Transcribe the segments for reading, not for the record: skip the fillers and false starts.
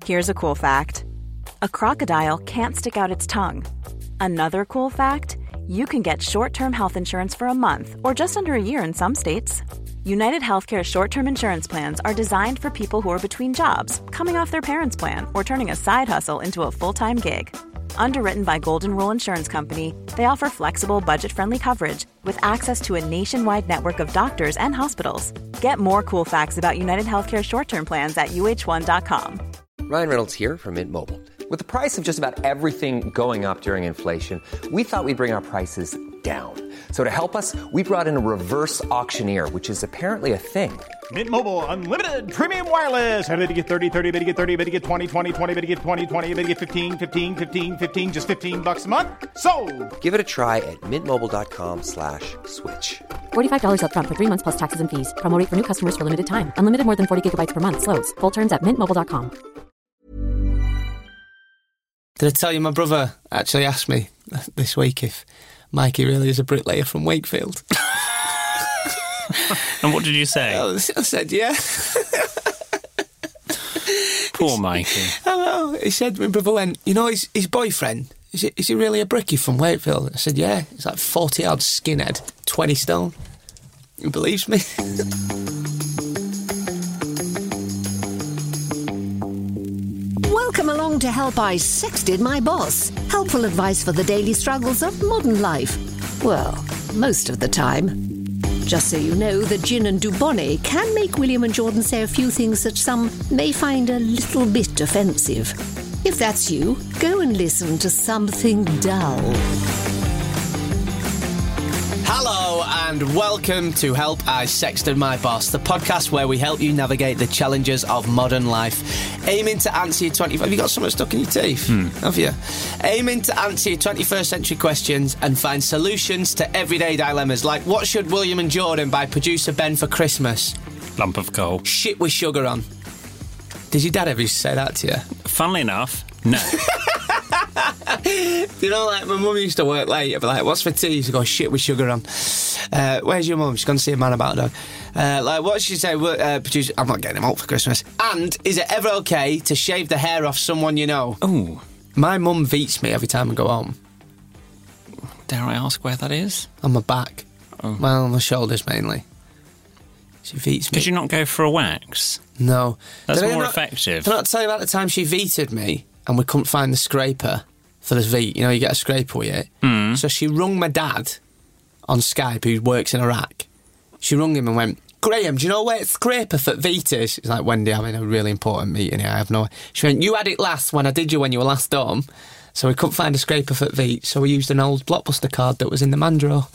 Here's a cool fact. A crocodile can't stick out its tongue. Another cool fact, you can get short-term health insurance for a month or just under a year in some states. United Healthcare short-term insurance plans are designed for people who are between jobs, coming off their parents' plan, or turning a side hustle into a full-time gig. Underwritten by Golden Rule Insurance Company, they offer flexible, budget-friendly coverage with access to a nationwide network of doctors and hospitals. Get more cool facts about United Healthcare short-term plans at uh1.com. Ryan Reynolds here from Mint Mobile. With the price of just about everything going up during inflation, we thought we'd bring our prices down. So to help us, we brought in a reverse auctioneer, which is apparently a thing. Mint Mobile Unlimited Premium Wireless. How to get 30, 30, bit to get 30, bit to get 20, 20, 20, bit to get 20, 20, bit to get 15, 15, 15, 15, just $15 a month? Sold! Give it a try at mintmobile.com/switch. $45 up front for 3 months plus taxes and fees. Promo rate for new customers for limited time. Unlimited more than 40 gigabytes per month. Slows full terms at mintmobile.com. Did I tell you my brother actually asked me this week if Mikey really is a bricklayer from Wakefield? And what did you say? I said, yeah. Poor Mikey. I know. He said, my brother went, you know, his boyfriend, is he really a brickie from Wakefield? I said, yeah. He's like 40-odd skinhead, 20 stone. He believes me. Welcome along to Help I Sexted My Boss. Helpful advice for the daily struggles of modern life. Well, most of the time. Just so you know, the gin and Dubonnet can make William and Jordan say a few things that some may find a little bit offensive. If that's you, go and listen to something dull. Hello and welcome to Help I Sexted My Boss, the podcast where we help you navigate the challenges of modern life, aiming to answer your 20... Have you got something stuck in your teeth? Have you? Aiming to answer your 21st century questions and find solutions to everyday dilemmas, like what should William and Jordan buy producer Ben for Christmas? Lump of coal. Shit with sugar on. Did your dad ever used to say that to you? Funnily enough, no. You know, like, my mum used to work late. I'd be like, what's for tea? She used to go, shit with sugar on. Where's your mum? She's gone to see a man about a dog. Like, what should she say? Producer, I'm not getting him out for Christmas. And is it ever okay to shave the hair off someone you know? Ooh. My mum beats me every time I go home. Dare I ask where that is? On my back. Oh. Well, on my shoulders mainly. She beats me. Could you not go for a wax? No. That's more effective. Did I not tell you about the time she vetoed me and we couldn't find the scraper for the Veet? You know, you get a scraper with it. So she rung my dad on Skype, who works in Iraq. She rung him and went, Graham, do you know where the scraper for Veet is? He's like, Wendy, I'm in a really important meeting here. I have no... She went, you had it last when I did you when you were last home. So we couldn't find a scraper for Veet, so we used an old Blockbuster card that was in the man drawer.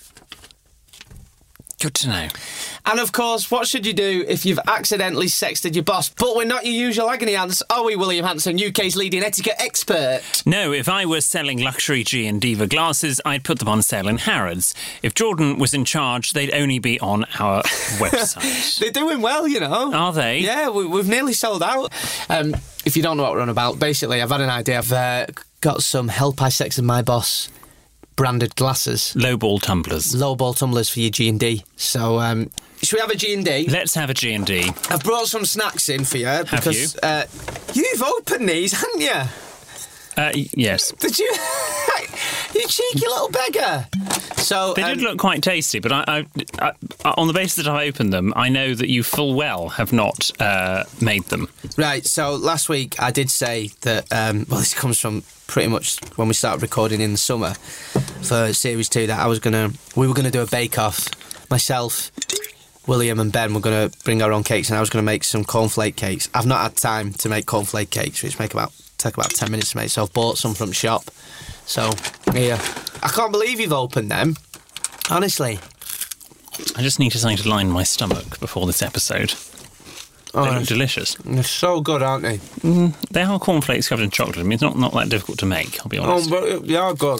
Good to know. And of course, what should you do if you've accidentally sexted your boss? But we're not your usual agony aunts, are we, William Hanson, UK's leading etiquette expert? No, if I was selling luxury G and Diva glasses, I'd put them on sale in Harrods. If Jordan was in charge, they'd only be on our website. They're doing well, you know. Are they? Yeah, we've nearly sold out. If you don't know what we're on about, basically, I've had an idea. I've got some Help I Sexted My Boss branded glasses. Lowball tumblers. Lowball tumblers for your G&D. So, should we have a G&D? Let's have a G&D. I've brought some snacks in for you. Because, you've opened these, haven't you? Yes. Did you? You cheeky little beggar. So they did look quite tasty, but I, on the basis that I opened them, I know that you full well have not made them. Right, so last week I did say that, well, this comes from pretty much when we started recording in the summer for Series 2, that we were going to do a bake-off. Myself, William and Ben were going to bring our own cakes, and I was going to make some cornflake cakes. I've not had time to make cornflake cakes, which take about 10 minutes to make, so I've bought some from the shop. So, here. I can't believe you've opened them. Honestly. I just need something to line my stomach before this episode. They look delicious. They're so good, aren't they? They are cornflakes covered in chocolate. I mean, it's not that difficult to make, I'll be honest. Oh, but they are good.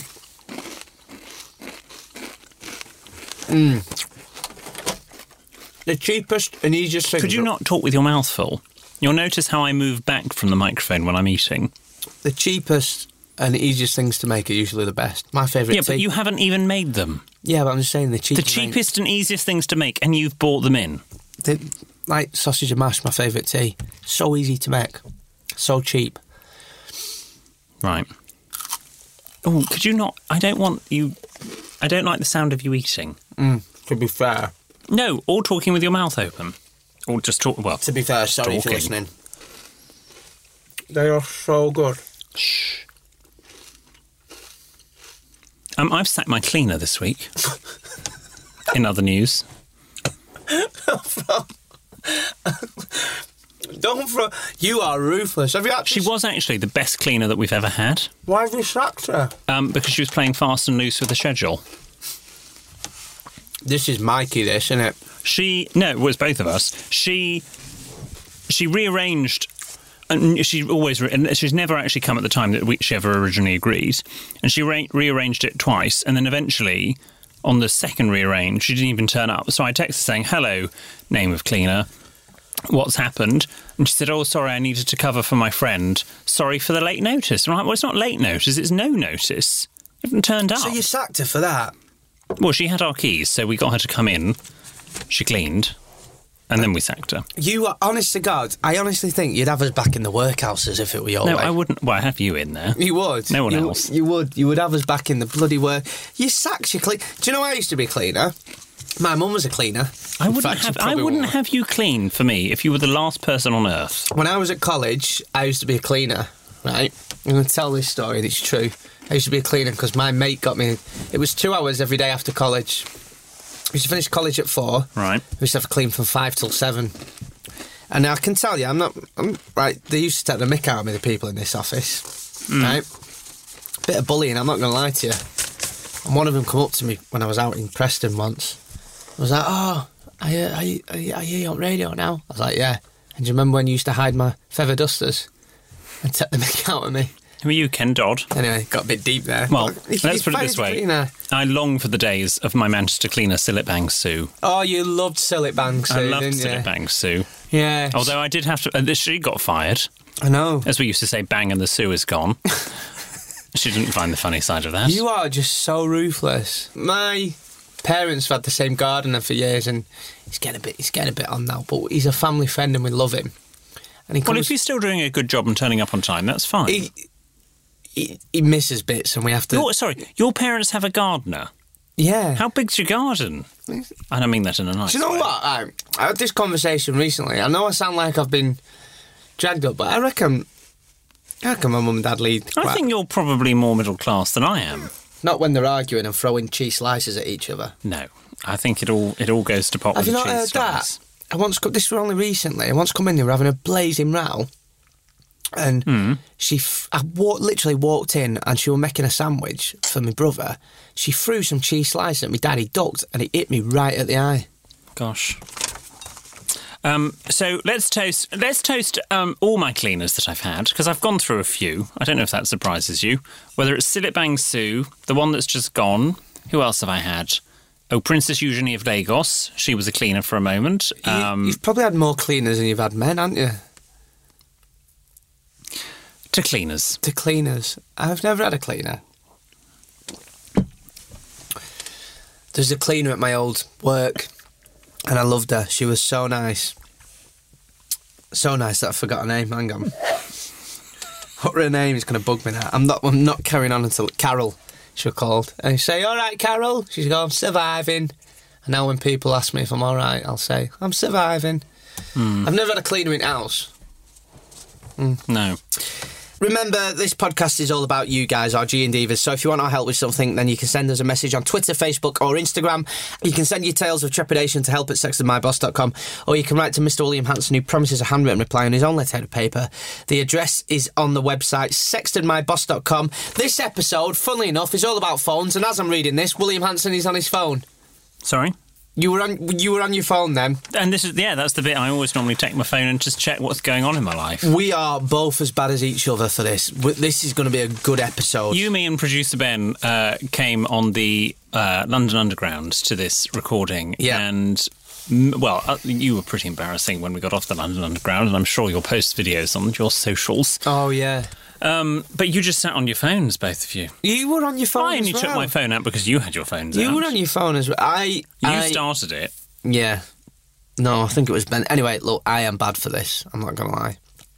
The cheapest and easiest thing. Could you not talk with your mouth full? You'll notice how I move back from the microphone when I'm eating. The cheapest and easiest things to make are usually the best. My favourite tea. Yeah, but you haven't even made them. Yeah, but I'm just saying the cheapest and easiest things to make, and you've bought them in. Like sausage and mash, my favourite tea. So easy to make. So cheap. Right. Oh, could you not... I don't like the sound of you eating. To be fair. No, or talking with your mouth open. Or just talk... Well, To be fair, sorry if you're talking. listening. They are so good. Shh. I've sacked my cleaner this week. In other news. Don't throw... You are ruthless. Have you actually... She was actually the best cleaner that we've ever had. Why have you sacked her? Because she was playing fast and loose with the schedule. This is Mikey, this, isn't it? No, it was both of us. She rearranged, and she's never actually come at the time that she ever originally agreed, and she rearranged it twice, and then eventually, on the second rearrange, she didn't even turn up. So I texted saying, "Hello, name of cleaner, what's happened?" And she said, "Oh, sorry, I needed to cover for my friend. Sorry for the late notice." I'm like, well, it's not late notice, it's no notice. You haven't turned up. So you sacked her for that? Well, she had our keys, so we got her to come in. She cleaned, and then we sacked her. You are, honest to God, I honestly think you'd have us back in the workhouse as if it were your No, way. I wouldn't. Well, I have you in there. You would. No one else. You would. You would have us back in the bloody work. You sacked your clean. Do you know I used to be a cleaner? My mum was a cleaner. I In wouldn't fact, she have. I probably wouldn't was. have you clean for me if you were the last person on earth. When I was at college, I used to be a cleaner, right? I'm going to tell this story, and it's true. I used to be a cleaner because my mate got me... It was 2 hours every day after college. We used to finish college at 4. Right. We used to have to clean from 5 till 7. And I can tell you, right, they used to take the mick out of me, the people in this office, right? Bit of bullying, I'm not going to lie to you. And one of them come up to me when I was out in Preston once. I was like, "Oh, I hear you on radio now." I was like, "Yeah." And do you remember when you used to hide my feather dusters and take the mick out of me? Who are you, Ken Dodd? Anyway, got a bit deep there. Well, But let's put it fine this as a way. cleaner. I long for the days of my Manchester cleaner, Sillet Sue. Oh, you loved Sillet Bang Sue, I loved didn't you? Sillet Sue. Yeah. Although I did have to... she got fired. I know. As we used to say, bang and the Sue is gone. She didn't find the funny side of that. You are just so ruthless. My parents have had the same gardener for years, and he's getting a bit on now. But he's a family friend, and we love him. And he Well, comes, if he's still doing a good job and turning up on time, that's fine. he misses bits, and we have to. Sorry, your parents have a gardener. Yeah. How big's your garden? And I mean that in a nice Do you know way. what? I had this conversation recently. I know I sound like I've been dragged up, but I reckon my mum and dad lead. I think you're probably more middle class than I am. Not when they're arguing and throwing cheese slices at each other. No, I think it all goes to pot Have with you the not cheese heard slice. that? This was only recently. I once come in, they were having a blazing row. And I literally walked in and she was making a sandwich for my brother. She threw some cheese slices at me dad. He ducked and it hit me right at the eye. Gosh. So let's toast all my cleaners that I've had, because I've gone through a few. I don't know if that surprises you. Whether it's Sillet Bang Sue, the one that's just gone. Who else have I had? Oh, Princess Eugenie of Lagos. She was a cleaner for a moment. You've probably had more cleaners than you've had men, haven't you? To cleaners. To cleaners. I've never had a cleaner. There's a cleaner at my old work, and I loved her. She was so nice. So nice that I forgot her name. Hang on. What her name is going to bug me now. I'm not carrying on until Carol, she was called. And you say, "All right, Carol?" She's go, "I'm surviving." And now when people ask me if I'm all right, I'll say, "I'm surviving." I've never had a cleaner in house. No. Remember, this podcast is all about you guys, our G and Divas. So if you want our help with something, then you can send us a message on Twitter, Facebook or Instagram. You can send your tales of trepidation to help@sextedmyboss.com, or you can write to Mr. William Hanson, who promises a handwritten reply on his own letterhead of paper. The address is on the website, sextedmyboss.com. This episode, funnily enough, is all about phones, and as I'm reading this, William Hanson is on his phone. Sorry? You were on your phone then. And this is, that's the bit I always normally take my phone and just check what's going on in my life. We are both as bad as each other for this. This is going to be a good episode. You, me and producer Ben came on the London Underground to this recording. Yeah. And, you were pretty embarrassing when we got off the London Underground, and I'm sure you'll post videos on your socials. Oh, yeah. But you just sat on your phones, both of you. You were on your phone I only as well. took my phone out because you had your phones out. You were on your phone as well. You started it. Yeah. No, I think it was Ben. Anyway, look, I am bad for this. I'm not going to lie.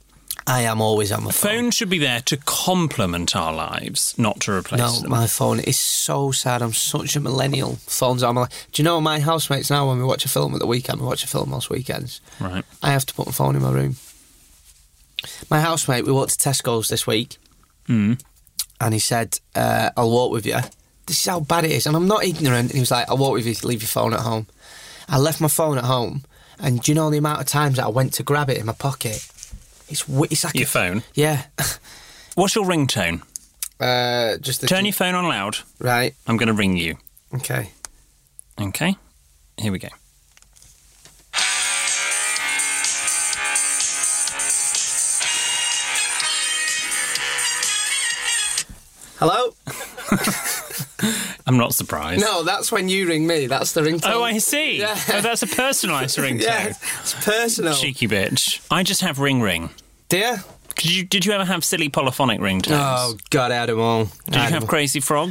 I am always on my phone. Phone should be there to complement our lives, not to replace them. My phone is so sad. I'm such a millennial. Phone's on my life. Do you know my housemates now, when we watch a film at the weekend, we watch a film most weekends, Right. I have to put my phone in my room. My housemate, we walked to Tesco's this week, and he said, I'll walk with you. This is how bad it is. And I'm not ignorant. And he was like, I'll walk with you, leave your phone at home. I left my phone at home, and do you know the amount of times that I went to grab it in my pocket? It's like Your phone? Yeah. What's your ringtone? Just the Turn your phone on loud. Right. I'm going to ring you. Okay. Okay. Here we go. Hello? I'm not surprised. No, that's when you ring me. That's the ringtone. Oh, I see. Yeah. Oh, that's a personalised ringtone. Yeah, it's personal. Cheeky bitch. I just have ring. Dear? Did you ever have silly polyphonic ringtones? Oh, God, I had them all. Did you have Crazy Frog?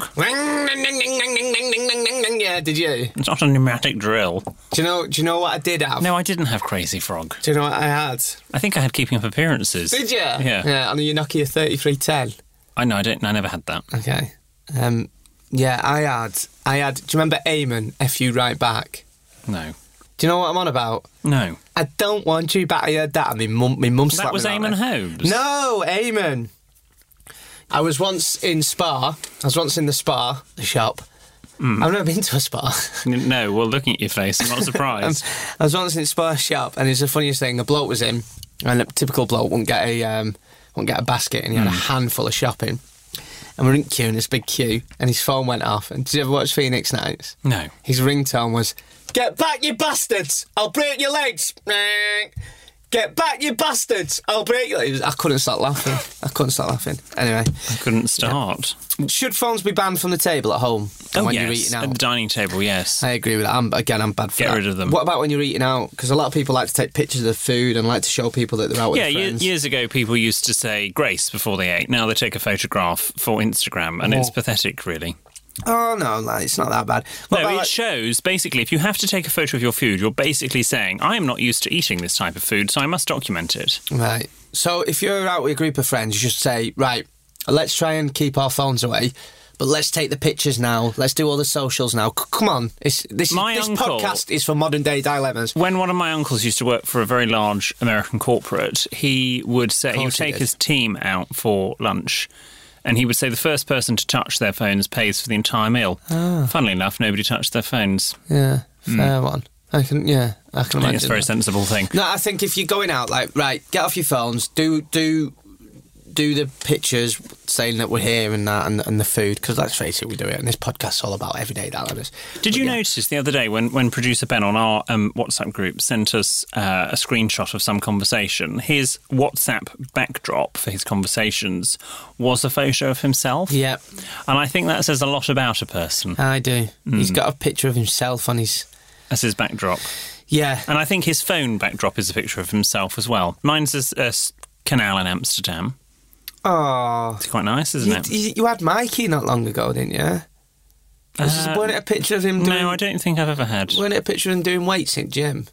Yeah, did you? It's not a pneumatic drill. Do you know what I did have? No, I didn't have Crazy Frog. Do you know what I had? I think I had Keeping Up Appearances. Did you? Yeah. Yeah, on the Nokia 3310. I never had that. Okay. Yeah, I had. Do you remember Eamon, F you right back? No. Do you know what I'm on about? No. I don't want you back. I heard that, and my mum slapped That was me Eamon about it. Hobbs? No, Eamon. I was once in Spa. I was once in the Spa, the shop. I've never been to a spa. No, well, looking at your face, I'm not surprised. I was once in the Spa shop, and it's the funniest thing. A bloke was in, and a typical bloke wouldn't get a basket, and he had a handful of shopping. And we're in queue, in this big queue, and his phone went off. And did you ever watch Phoenix Nights? No. His ringtone was, "Get back, you bastards! I'll break your legs! Get back, you bastards! I'll break your legs!" I couldn't stop laughing. Anyway. I couldn't start. Should phones be banned from the table at home? When yes, you're eating out? at the dining table, yes. I agree with that. I'm bad for Get that. rid of them. What about when you're eating out? Because a lot of people like to take pictures of food and like to show people that they're out with friends. Years ago, people used to say grace before they ate. Now they take a photograph for Instagram, and it's pathetic, really. Oh, no, it's not that bad. It shows, basically, if you have to take a photo of your food, you're basically saying, I am not used to eating this type of food, so I must document it. Right. So if you're out with a group of friends, you should say, right, let's try and keep our phones away, but let's take the pictures now. Let's do all the socials now. Come on. This podcast is for modern day dilemmas. When one of my uncles used to work for a very large American corporate, he would take his team out for lunch. And he would say the first person to touch their phones pays for the entire meal. Funnily enough, nobody touched their phones. Yeah, fair one. I can imagine. I think it's a very sensible thing. No, I think if you're going out, like, right, get off your phones, do the pictures saying that we're here and that, and the food, because let's face it, we do it, and this podcast's all about everyday dilemmas. Did you notice the other day when producer Ben on our WhatsApp group sent us a screenshot of some conversation, his WhatsApp backdrop for his conversations was a photo of himself? Yeah. And I think that says a lot about a person. I do. He's got a picture of himself on his... As his backdrop. Yeah. And I think his phone backdrop is a picture of himself as well. Mine's a canal in Amsterdam. Oh, it's quite nice, isn't it? You had Mikey not long ago, didn't you? Weren't it a picture of him doing... No, I don't think I've ever had. Weren't it a picture of him doing weights in gym?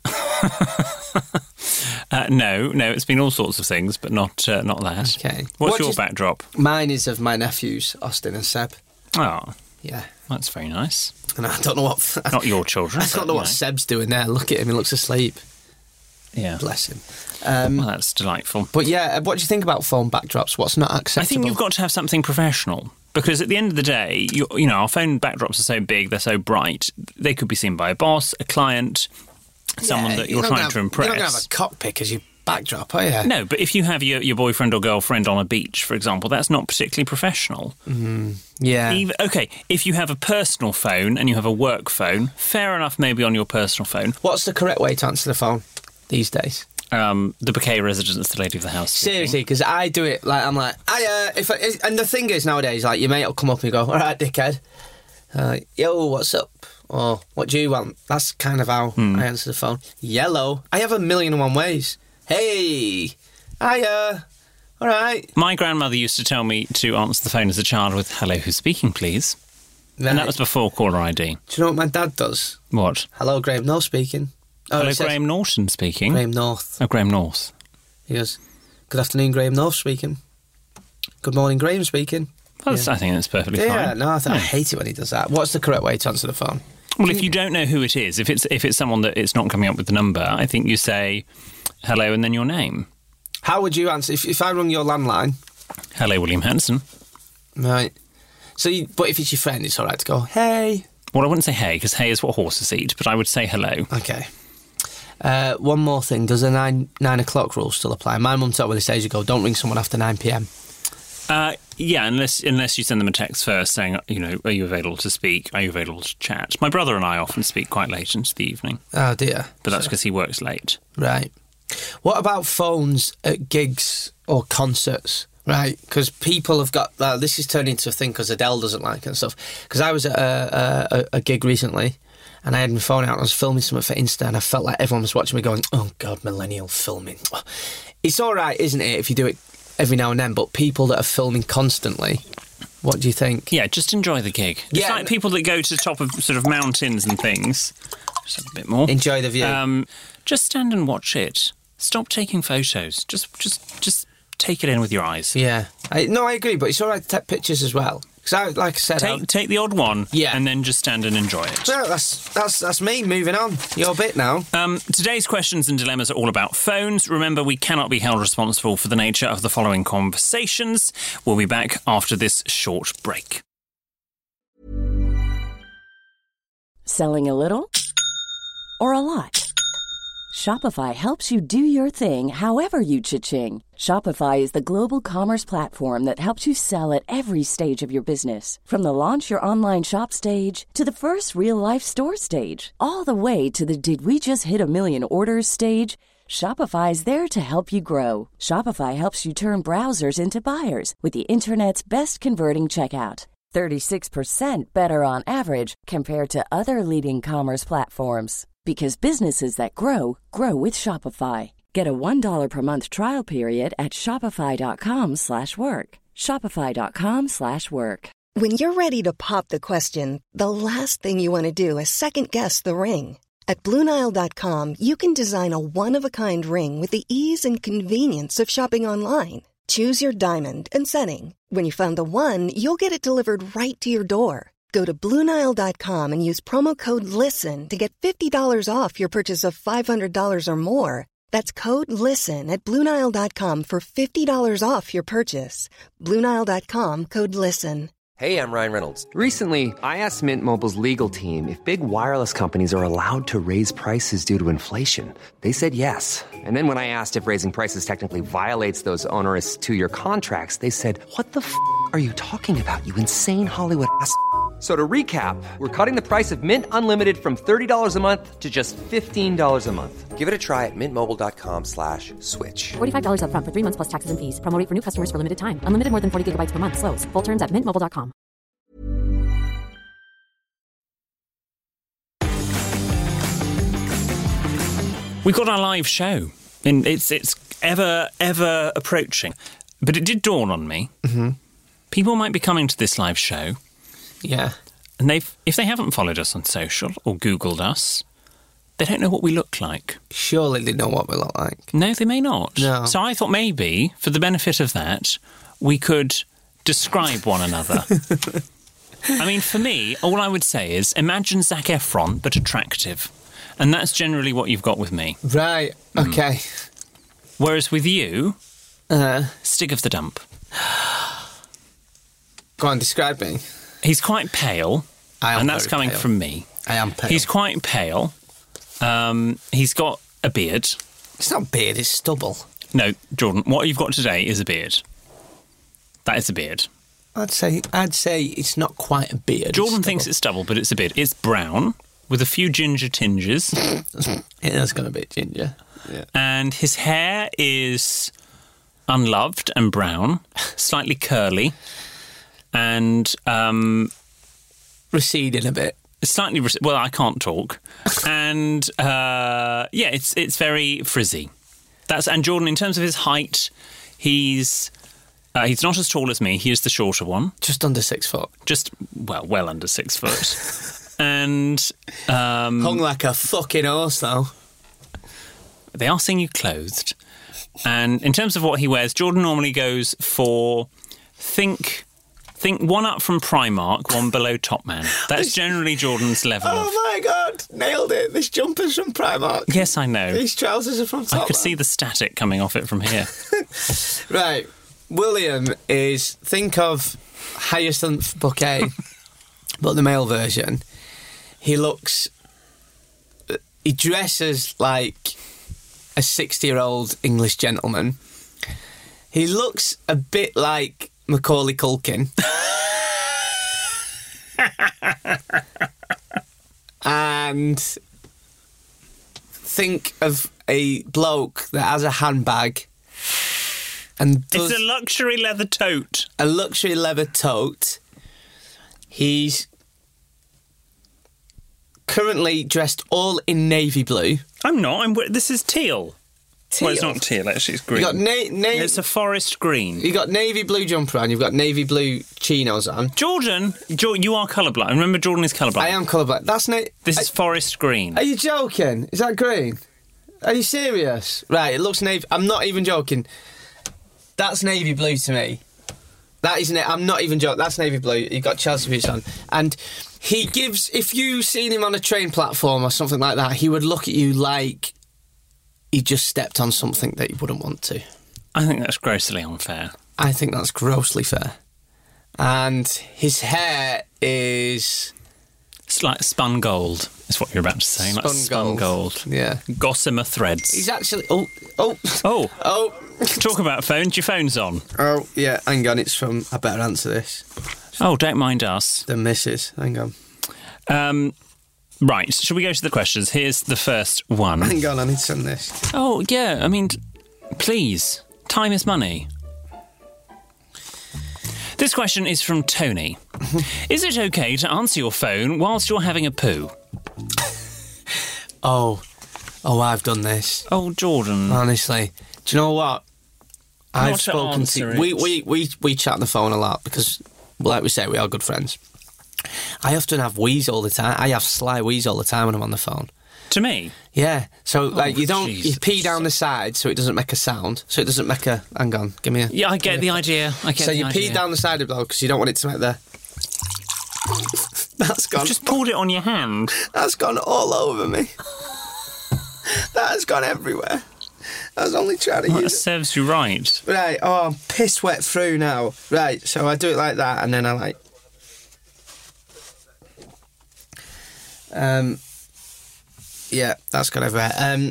No, it's been all sorts of things, but not that. Okay. What's your backdrop? Mine is of my nephews, Austin and Seb. Oh. Yeah. That's very nice. And I don't know what... Not your children. I don't know what Seb's doing there. Look at him, he looks asleep. Yeah. Bless him. Well, that's delightful. But yeah, what do you think about phone backdrops? What's not acceptable? I think you've got to have something professional. Because at the end of the day, you know, our phone backdrops are so big, they're so bright. They could be seen by a boss, a client, someone that you're trying to impress. You're not going to have a cockpick as your backdrop, are you? No, but if you have your boyfriend or girlfriend on a beach, for example, that's not particularly professional. Yeah. If you have a personal phone and you have a work phone, fair enough maybe on your personal phone. What's the correct way to answer the phone these days? The bouquet residence, the lady of the house. Seriously, because I do it like I'm like, and the thing is nowadays, like your mate will come up and go, "All right, dickhead, yo, what's up?" Or "What do you want?" That's kind of how I answer the phone. Yellow. I have 1,000,001 ways. Hey, hiya. All right. My grandmother used to tell me to answer the phone as a child with "Hello, who's speaking, please?" Right. And that was before caller ID. Do you know what my dad does? What? Hello, Graham North speaking. Hello, Graham Norton speaking. Graham North. Oh, Graham North. He goes, Good afternoon, Graham North speaking. Good morning, Graham speaking. I think that's perfectly fine. Yeah, no, I hate it when he does that. What's the correct way to answer the phone? Well, if you don't know who it is, if it's someone that it's not coming up with the number, I think you say hello and then your name. How would you answer if I rung your landline? Hello, William Hanson. Right. So, but if it's your friend, it's all right to go, hey. Well, I wouldn't say hey, because hey is what horses eat, but I would say hello. Okay. One more thing. Does a 9 o'clock rule still apply? My mum taught me this ages ago, don't ring someone after 9 p.m. Yeah, unless you send them a text first saying, are you available to speak? Are you available to chat? My brother and I often speak quite late into the evening. Oh, dear. But that's because he works late. Right. What about phones at gigs or concerts? Right, because people have got... this is turning into a thing because Adele doesn't like it and stuff. Because I was at a gig recently and I had my phone out and I was filming something for Insta and I felt like everyone was watching me going, oh, God, millennial filming. It's all right, isn't it, if you do it every now and then, but people that are filming constantly, what do you think? Yeah, just enjoy the gig. It's like people that go to the top of sort of mountains and things. Just a bit more. Enjoy the view. Just stand and watch it. Stop taking photos. Just take it in with your eyes. Yeah. I agree, but it's all right to take pictures as well. Because, like I said... Take the odd one, and then just stand and enjoy it. Well, that's me. Moving on. Your bit now. Today's questions and dilemmas are all about phones. Remember, we cannot be held responsible for the nature of the following conversations. We'll be back after this short break. Selling a little or a lot? Shopify helps you do your thing however you cha-ching. Shopify is the global commerce platform that helps you sell at every stage of your business. From the launch your online shop stage to the first real-life store stage, all the way to the did we just hit a million orders stage. Shopify's there to help you grow. Shopify helps you turn browsers into buyers with the internet's best converting checkout. 36% better on average compared to other leading commerce platforms. Because businesses that grow, grow with Shopify. Get a $1 per month trial period at shopify.com/work. Shopify.com/work. When you're ready to pop the question, the last thing you want to do is second-guess the ring. At BlueNile.com, you can design a one-of-a-kind ring with the ease and convenience of shopping online. Choose your diamond and setting. When you find the one, you'll get it delivered right to your door. Go to BlueNile.com and use promo code LISTEN to get $50 off your purchase of $500 or more. That's code LISTEN at BlueNile.com for $50 off your purchase. BlueNile.com, code LISTEN. Hey, I'm Ryan Reynolds. Recently, I asked Mint Mobile's legal team if big wireless companies are allowed to raise prices due to inflation. They said yes. And then when I asked if raising prices technically violates those onerous 2-year contracts, they said, what the f*** are you talking about, you insane Hollywood ass f- So to recap, we're cutting the price of Mint Unlimited from $30 a month to just $15 a month. Give it a try at mintmobile.com/switch. $45 up front for 3 months plus taxes and fees. Promo rate for new customers for limited time. Unlimited more than 40 gigabytes per month. Slows full terms at mintmobile.com. We've got our live show. And it's ever approaching. But it did dawn on me. Mm-hmm. People might be coming to this live show. Yeah. And if they haven't followed us on social or Googled us, they don't know what we look like. Surely they know what we look like. No, they may not. No. So I thought maybe, for the benefit of that, we could describe one another. I mean, for me, all I would say is imagine Zac Efron, but attractive. And that's generally what you've got with me. Right, okay. Whereas with you, Stig of the Dump. Go on, describe me. He's quite pale, and that's coming pale. from me. I am pale. He's quite pale. He's got a beard. It's not beard, it's stubble. No, Jordan, what you've got today is a beard. That is a beard. I'd say it's not quite a beard. Jordan thinks it's stubble, but it's a beard. It's brown, with a few ginger tinges. It has got a bit ginger. Yeah. And his hair is unloved and brown, slightly curly, and receding a bit. Slightly, well, I can't talk. And it's very frizzy. And Jordan, in terms of his height, he's not as tall as me. He is the shorter one. Just under 6 foot. Well under 6 foot. And hung like a fucking horse, though. They are seeing you clothed. And in terms of what he wears, Jordan normally goes for, think one up from Primark, one below Topman. That's generally Jordan's level of... Oh my God, nailed it. This jumper's from Primark. Yes, I know. These trousers are from Topman. I could see the static coming off it from here. Right. William is, think of Hyacinth Bouquet, but the male version. He dresses like a 60-year-old English gentleman. He looks a bit like Macaulay Culkin. And think of a bloke that has a handbag and does it's a luxury leather tote. A luxury leather tote. He's currently dressed all in navy blue. I'm not. This is teal. Well, it's not teal, actually, it's green. You got it's a forest green. You've got navy blue jumper on, you've got navy blue chinos on. Jordan, you are colourblind. Remember, Jordan is colourblind. I am colourblind. This is forest green. Are you joking? Is that green? Are you serious? Right, it looks navy... I'm not even joking. That's navy blue to me. That isn't it. I'm not even joking. That's navy blue. You've got Chelsea boots on. And he gives... If you've seen him on a train platform or something like that, he would look at you like... he just stepped on something that you wouldn't want to. I think that's grossly unfair. I think that's grossly fair. And his hair is... It's like spun gold, is what you're about to say. Spun gold. Yeah. Gossamer threads. He's actually... Oh. Oh. Talk about phones. Your phone's on. Oh, yeah. Hang on. It's from... I better answer this. Oh, don't mind us. The missus. Hang on. Right, shall we go to the questions? Here's the first one. Hang on, I need to send this. Oh, yeah, I mean, please. Time is money. This question is from Tony. Is it okay to answer your phone whilst you're having a poo? Oh, I've done this. Oh, Jordan. Honestly. Do you know what? I've spoken to... We chat on the phone a lot because, like we say, we are good friends. I often have wheeze all the time. I have sly wheeze all the time when I'm on the phone. To me? Yeah. So, you pee down the side so it doesn't make a sound. So it doesn't make a... Hang on, give me a... Yeah, I get the idea. So you pee down the side of the blow because you don't want it to make the... That's gone... You've just pulled it on your hand. That's gone all over me. That has gone everywhere. I was only trying to use it. That serves you right. Right, I'm piss wet through now. Right, so I do it like that and then I like... Yeah, that's got everywhere.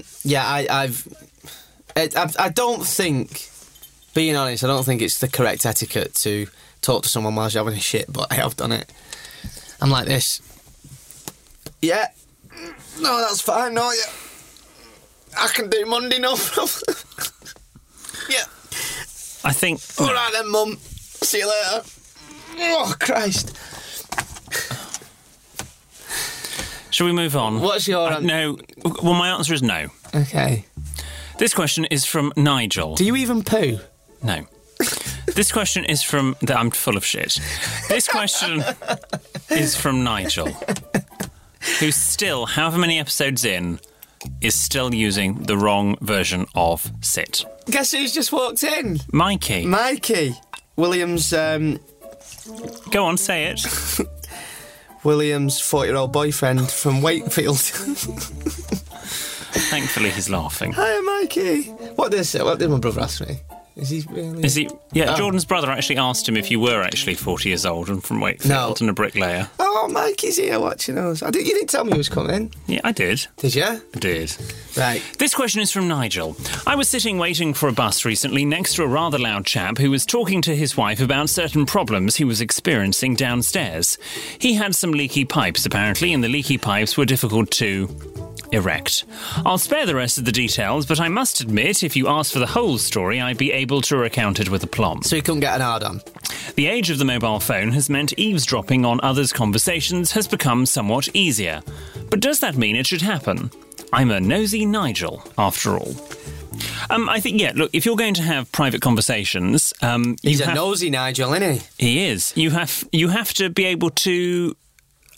I don't think, being honest, I don't think it's the correct etiquette to talk to someone whilst you're having a shit, but I have done it. I'm like this. Yeah. No, that's fine. No, yeah. I can do Monday, no problem. Yeah. I think... All right then, Mum. See you later. Oh, Christ. Shall we move on? What's your answer? No. Well, my answer is no. Okay. This question is from Nigel. Do you even poo? No. This question is from... I'm full of shit. This question is from Nigel, who's still, however many episodes in, is still using the wrong version of Sit. Guess who's just walked in? Mikey. William's... Go on, say it. William's 40-year-old boyfriend from Wakefield. Thankfully, he's laughing. Hiya, Mikey. What did my brother ask me? Is he really... Is he... Yeah, Jordan's brother actually asked him if you were actually 40 years old and from Wakefield and a bricklayer. Oh, Mikey's here watching us. You didn't tell me he was coming. Yeah, I did. Did you? I did. Right. This question is from Nigel. I was sitting waiting for a bus recently next to a rather loud chap who was talking to his wife about certain problems he was experiencing downstairs. He had some leaky pipes, apparently, and the leaky pipes were difficult to... erect. I'll spare the rest of the details, but I must admit, if you asked for the whole story, I'd be able to recount it with aplomb. So you couldn't get an hard on? The age of the mobile phone has meant eavesdropping on others' conversations has become somewhat easier. But does that mean it should happen? I'm a nosy Nigel, after all. I think, look, if you're going to have private conversations... He's a nosy Nigel, isn't he? He is. You have to be able to...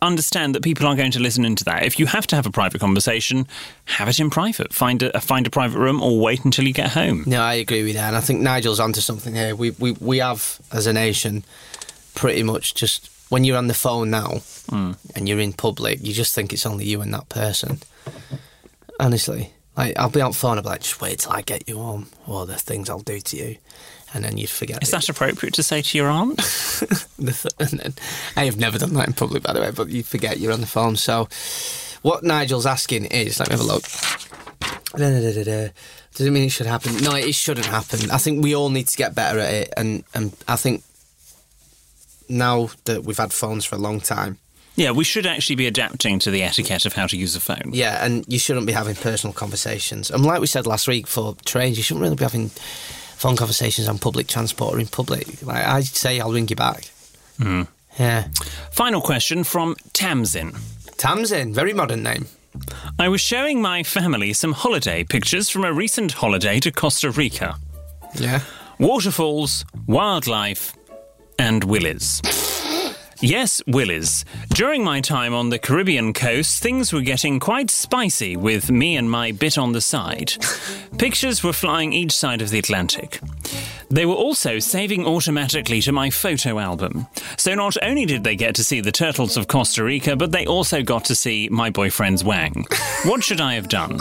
understand that people are going to listen into that. If you have to have a private conversation, have it in private. Find a private room or wait until you get home. No, I agree with that. And I think Nigel's onto something here. We have, as a nation, pretty much just, when you're on the phone now and you're in public, you just think it's only you and that person. Honestly. Like, I'll be on the phone, I'll be like, just wait till I get you home, or the things I'll do to you. And then you'd forget. Is that appropriate to say to your aunt? And then, I have never done that in public, by the way, but you forget you're on the phone. So what Nigel's asking is, let me have a look. Does it mean it should happen? No, it shouldn't happen. I think we all need to get better at it. And I think now that we've had phones for a long time, yeah, we should actually be adapting to the etiquette of how to use a phone. Yeah, and you shouldn't be having personal conversations. And like we said last week for trains, you shouldn't really be having phone conversations on public transport or in public. Like, I'd say I'll ring you back. Yeah. Final question from Tamsin. Tamsin, very modern name. I was showing my family some holiday pictures from a recent holiday to Costa Rica. Yeah. Waterfalls, wildlife, and willies. Yes, willies. During my time on the Caribbean coast, things were getting quite spicy with me and my bit on the side. Pictures were flying each side of the Atlantic. They were also saving automatically to my photo album. So not only did they get to see the turtles of Costa Rica, but they also got to see my boyfriend's wang. What should I have done?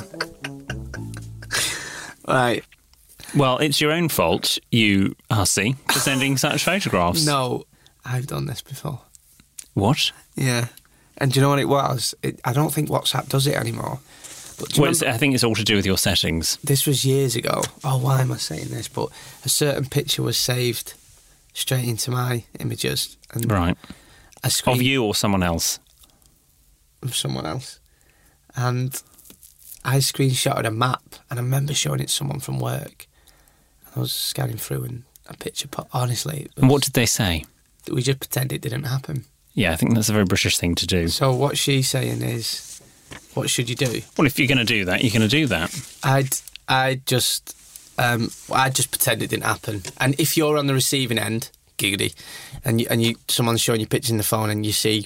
Right. Well, it's your own fault, you hussy, for sending such photographs. No, I've done this before. What? Yeah. And do you know what it was? I don't think WhatsApp does it anymore. But I think it's all to do with your settings. This was years ago. Oh, why am I saying this? But a certain picture was saved straight into my images. And right. Of you or someone else? Of someone else. And I screenshotted a map, and I remember showing it to someone from work. I was scanning through and a picture put. Honestly. And what did they say? We just pretend it didn't happen. Yeah, I think that's a very British thing to do. So what she's saying is, what should you do? Well, if you're going to do that, you're going to do that. I'd just pretend it didn't happen. And if you're on the receiving end, giggity, and someone's showing you pictures in the phone and you see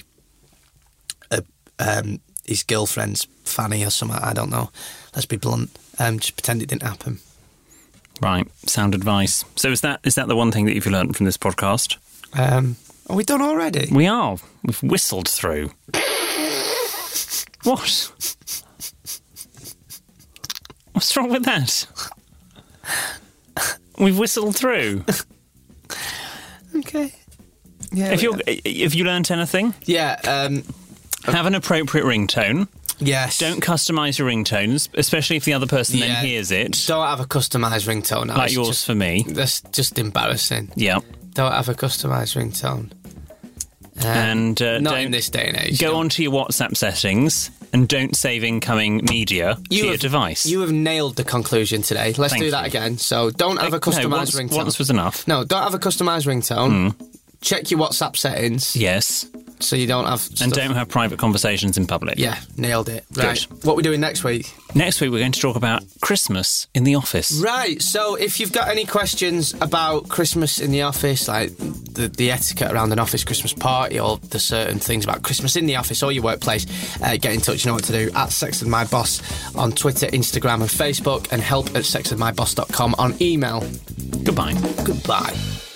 his girlfriend's fanny or something, I don't know. Let's be blunt. Just pretend it didn't happen. Right, sound advice. So is that the one thing that you've learned from this podcast? Are we done already? We are. We've whistled through. What? What's wrong with that? We've whistled through. Okay. Yeah. Have you learnt anything? Yeah. Have an appropriate ringtone. Yes. Don't customise your ringtones, especially if the other person then hears it. Don't have a customised ringtone. Like yours for me. That's just embarrassing. Yeah. Don't have a customised ringtone. And not in this day and age. Go onto your WhatsApp settings and don't save incoming media to your device. You have nailed the conclusion today. Let's do that again. So don't have a customised ringtone. Once was enough. No, don't have a customised ringtone. Check your WhatsApp settings. Yes. So you don't have stuff. And don't have private conversations in public. Yeah, nailed it. Right. Good. What are we doing next week? Next week we're going to talk about Christmas in the office. Right. So if you've got any questions about Christmas in the office, like the etiquette around an office Christmas party or the certain things about Christmas in the office or your workplace, get in touch. You know what to do. At @SexandMyBoss on Twitter, Instagram and Facebook, and help@sexandmyboss.com on email. Goodbye. Goodbye.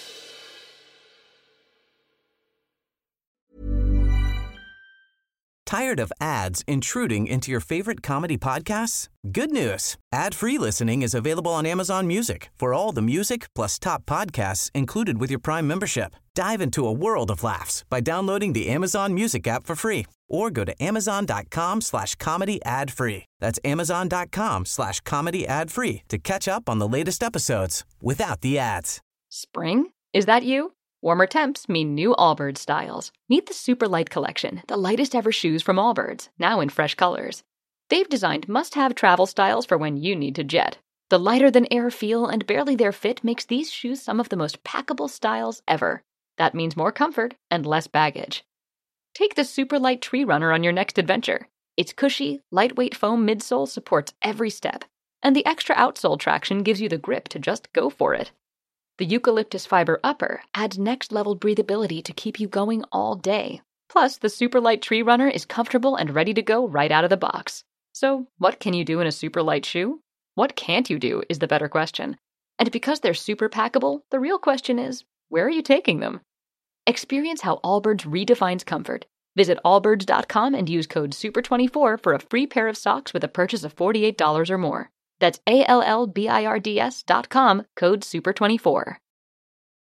Tired of ads intruding into your favorite comedy podcasts? Good news. Ad-free listening is available on Amazon Music for all the music plus top podcasts included with your Prime membership. Dive into a world of laughs by downloading the Amazon Music app for free or go to amazon.com/comedy ad-free. That's amazon.com/comedy ad-free to catch up on the latest episodes without the ads. Spring? Is that you? Warmer temps mean new Allbirds styles. Meet the Super Light Collection, the lightest ever shoes from Allbirds, now in fresh colors. They've designed must-have travel styles for when you need to jet. The lighter-than-air feel and barely-there fit makes these shoes some of the most packable styles ever. That means more comfort and less baggage. Take the Super Light Tree Runner on your next adventure. Its cushy, lightweight foam midsole supports every step, and the extra outsole traction gives you the grip to just go for it. The eucalyptus fiber upper adds next-level breathability to keep you going all day. Plus, the Superlight Tree Runner is comfortable and ready to go right out of the box. So, what can you do in a super light shoe? What can't you do is the better question. And because they're super packable, the real question is, where are you taking them? Experience how Allbirds redefines comfort. Visit allbirds.com and use code SUPER24 for a free pair of socks with a purchase of $48 or more. That's ALLBIRDS.com, code SUPER24.